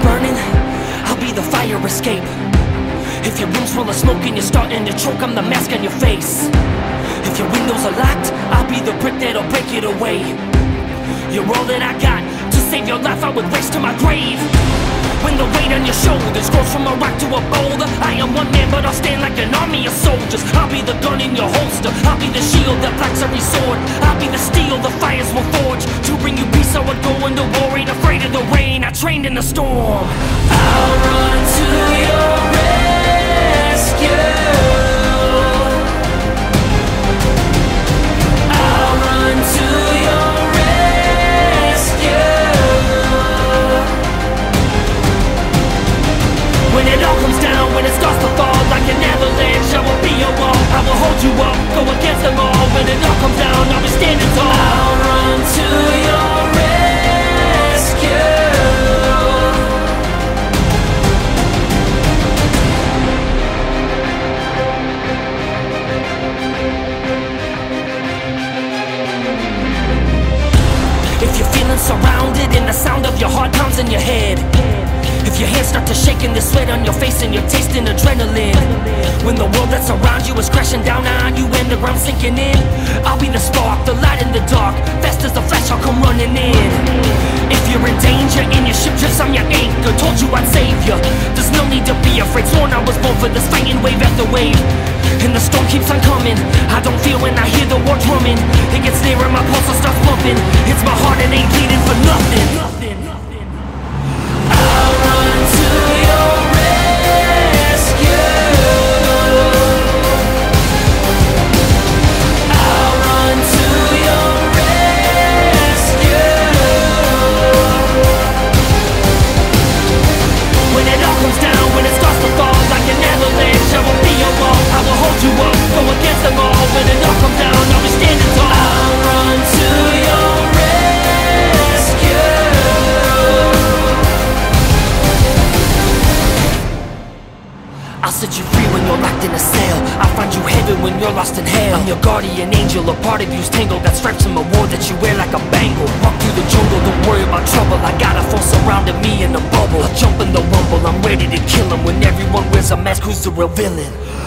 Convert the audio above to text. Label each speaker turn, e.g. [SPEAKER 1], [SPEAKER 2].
[SPEAKER 1] burning, I'll be the fire escape. If your room's full of smoke and you're starting to choke, I'm the mask on your face. If your windows are locked, I'll be the brick that'll break it away. You're all that I got. To save your life, I would race to my grave. When the weight on your shoulders grows from a rock to a boulder, I am one man, but I'll stand like an army of soldiers. I'll be the gun in your holster, I'll be the shield that blocks every sword. I'll be the steel the fires will forge. To bring you peace, I would go into war. Ain't afraid of the rain, I trained in the storm. I'll run to your rescue. I'll run to your rescue. When it all comes down, when it starts to fall like an avalanche, I will be your wall. I will hold you up, go against them all. When it all comes down, I'll be standing tall. I'll run to your rescue. If you're feeling surrounded and the sound of your heart pounds in your head, if your hands start to shake and there's sweat on your face and you're tasting adrenaline, when the world that's around you is crashing down on you and the ground sinking in, I'll be the spark, the light in the dark. Fast as a flash, I'll come running in. If you're in danger and your ship drifts, I'm your anchor. Told you I'd save you, there's no need to be afraid. Sworn I was born for this, fighting wave after wave. And the storm keeps on coming. I don't feel when I hear the war drumming. It gets nearer, my pulse will start pumping. It's my heart, it ain't bleeding for nothing. I'll run to your rescue. I'll run to your rescue. When it all comes down, when it starts to fall like an avalanche, I will be your wall. I will hold you up, go against them all. When it all comes down, I'll be standing tall. I'll run to your rescue. I'll set you free when you're locked in a cell. I'll find you heaven when you're lost in hell. I'm your guardian angel, a part of you's tangled. That stripes from a war that you wear like a bangle. Walk through the jungle, don't worry about trouble. I got a force surrounding me in a bubble. I'll jump in the rumble, I'm ready to kill him. When everyone wears a mask, who's the real villain?